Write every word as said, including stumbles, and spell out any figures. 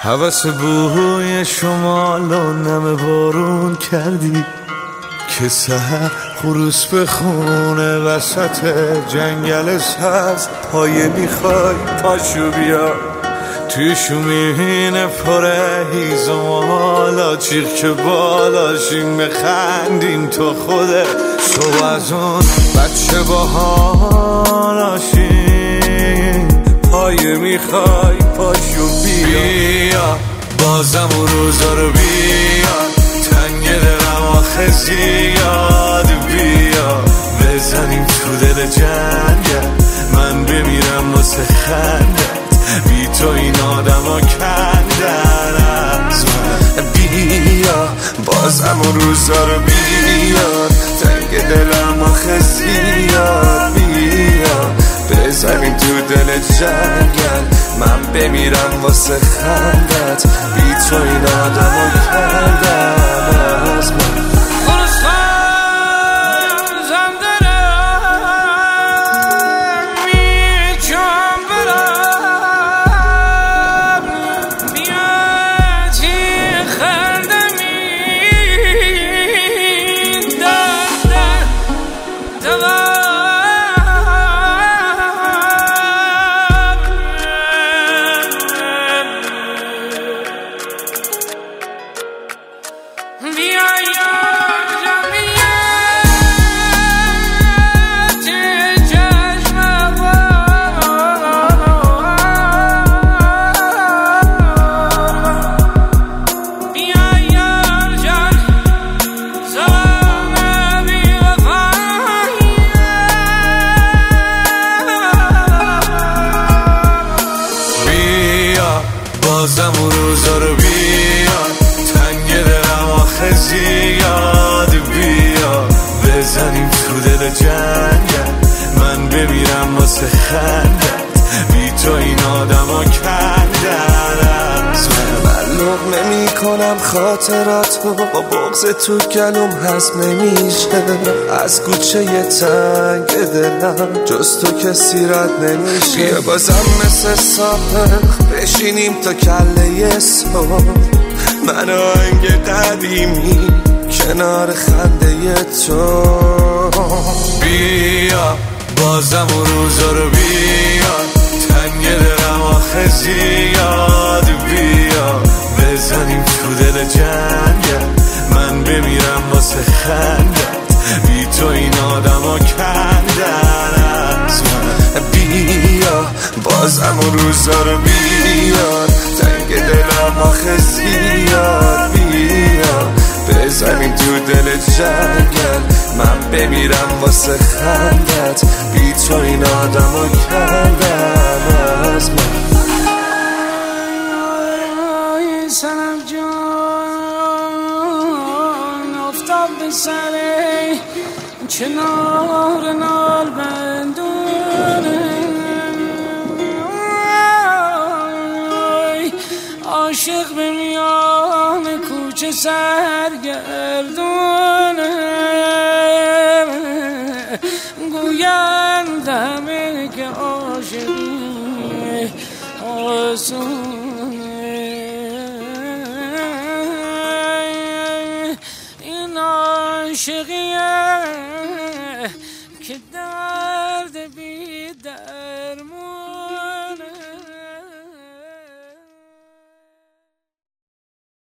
هوس بوی شمال و نم بارون کردی که سحر خروس به خونه وسط جنگل سبز پایه میخوای پاشو بیا توی شومین پره هیزمالا چیخ که بالاشیم بخندیم تو خوده شو از اون بچه با حالاشیم پایه میخوای پاشو بیا بازم اون روزا رو بیا تنگ دلم آخه زیاد بیا بزنیم تو دل جنگل من بمیرم واسه خندت بی تو این آدم ها کندن از من بیا بازم اون روزا رو بیا تنگ دلم آخه زیاد بیا بزنیم تو دل جنگل من بمیرم واسه خندت بی تو این آدم ها کندن از من بازم اون روزا رو بیا تنگ دلم آخه زیاد بیا بزنیم تو دل جنگل من بمیرم واسه خندت بی تو این آدم ها کندن از من من لقمه میکنم خاطراتو با بغض تو گلوم هضم نمیشه از کوچه یه تنگ دلم جز تو کسی رد نمیشه بیا بازم مثل سابق بشینیم تا کله صبح من آهنگ قدیمی کنار خنده تو بیا بازم اون روزا رو بیا تنگ دلم آخه زیاد بیا بزنیم تو دل جنگل من بمیرم واسه خندت بی تو این آدم ها کندن از من بیا بازم اون روزا رو بیا تنگ دلم آخه زیاد بیا بزنیم تو دل جنگل من بمیرم واسه خندت بی تو این آدم ها کندن از من سنم جان افتاد به سره کنار نال بندونه عاشق به میان کوچه سرگردونه گویند همه که عاشقی آسون